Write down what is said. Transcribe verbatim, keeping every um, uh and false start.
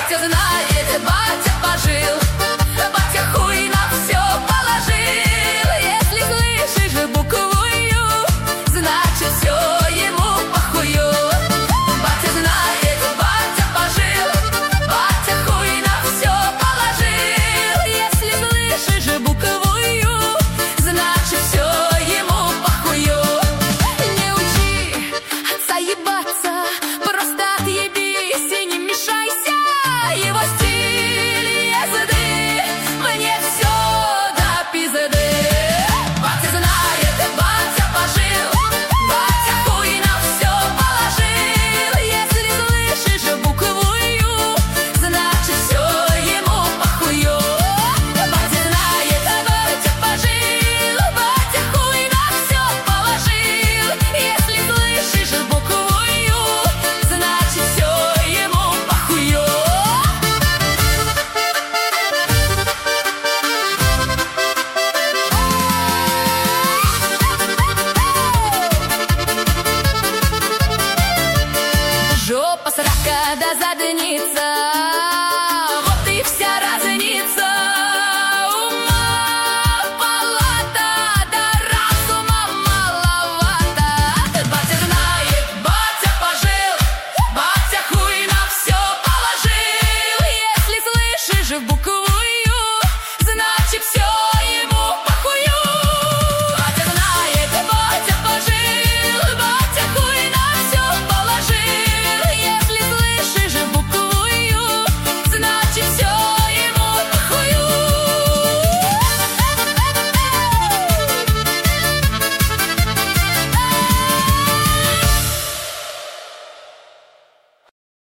Батя знает, батя пожил, батя хуй на все положил. Если слышишь букву Ю, значит все ему похую. Батя знает, батя пожил, батя хуй на все положил. Если слышишь букву Ю, значит все ему похую. Не учи отца ебаться, просто отъебись и не мешайся. Его стиль езды мне все до пизды. Батя знает, батя пожил, батя хуй на все положил. Если слышишь букву Ю, значит все ему похую. Батя знает, батя пожил, батя хуй на все положил. Если слышишь букву Ю, значит все ему похую. Жопа, срака да задница.